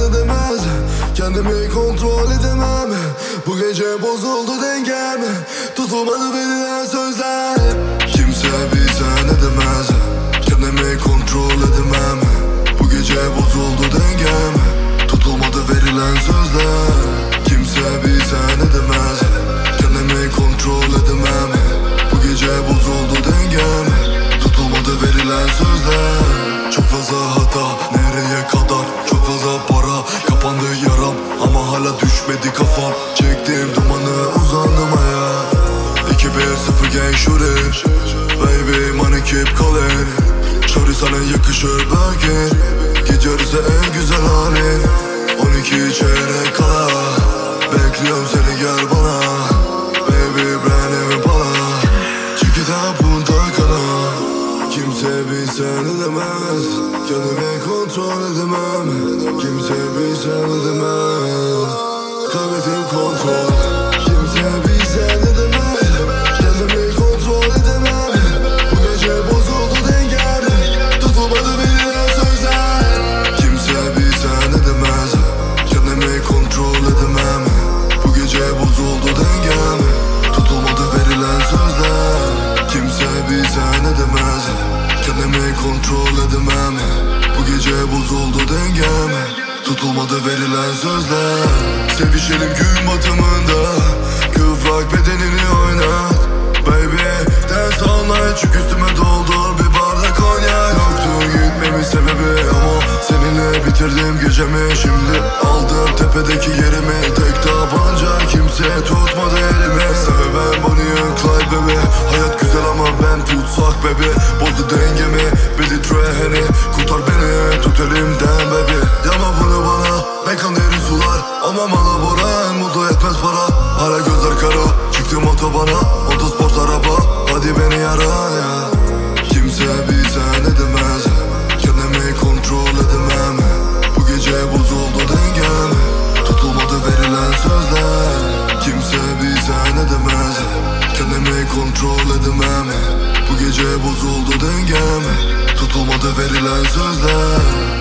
edemez. Kendimi kontrol edemem. Bu gece bozuldu dengem. Tutulmadı verilen sözler. Kimse bizden edemez. Kendimi kontrol edemem. Bu gece bozuldu dengem. Tutulmadı verilen sözler. Kimse bizden edemez. Kendimi kontrol edemem. Bu gece bozuldu dengem. Tutulmadı verilen sözler. Çok fazla hata, nereye kadar? Çok fazla para, kapandı yaram. Ama hala düşmedi kafam. Çektim dumanı, uzandım ayağa. 2-1-0 gang shooter. Baby money keep calling. Shorty sana yakışır belki. Gecerize en güzel halin. 12 çeyrek kala. Bekliyorum seni gel bana. Baby brand new pala. Çikita punta kana. Kimse bizden edemez. Kendimi kontrol edemem. Kimse bizden edemez. Kaybettim kontrol. Kimse bizden edemez. Kendimi kontrol edemem. Bu gece bozuldu dengem. Tutulmadı verilen sözler. Kimse bizden edemez. Kendimi kontrol edemem. Bu gece bozuldu dengem. Tutulmadı verilen sözler. Kimse bizden edemez. Kendimi kontrol edemem. Bu gece bozuldu dengem. Tutulmadı verilen sözler. Sevişelim gün batımında. Kıvrak bedenini oynat. Baby dance all night. Çık üstüme doldur bir bardak konyak. Yoktu gitmemin sebebi ama seninle bitirdim gecemi. Şimdi aldım tepedeki yerimi. Tek tabanca kimse tutmadı elimi. Sebeben Bonnie and Clyde baby. Hayat güzel ama ben tutsak baby. Bozdu dengemi Billy Treheni. Kurtar beni tut elimden baby. Yama bunu bana mekan derin sular. Ama mala boran mutlu etmez para. Hala gözler kara. Çıktım otobana. Otosport araba. Hadi beni yara ya. Kimse bizden edemez. Kendimi kontrol edemem. Bu gece bozuldu dengem. Tutulmadı verilen sözler. Kimse bizden edemez. Kendimi kontrol edemem. Bu gece bozuldu dengem. Tutulmadı verilen sözler.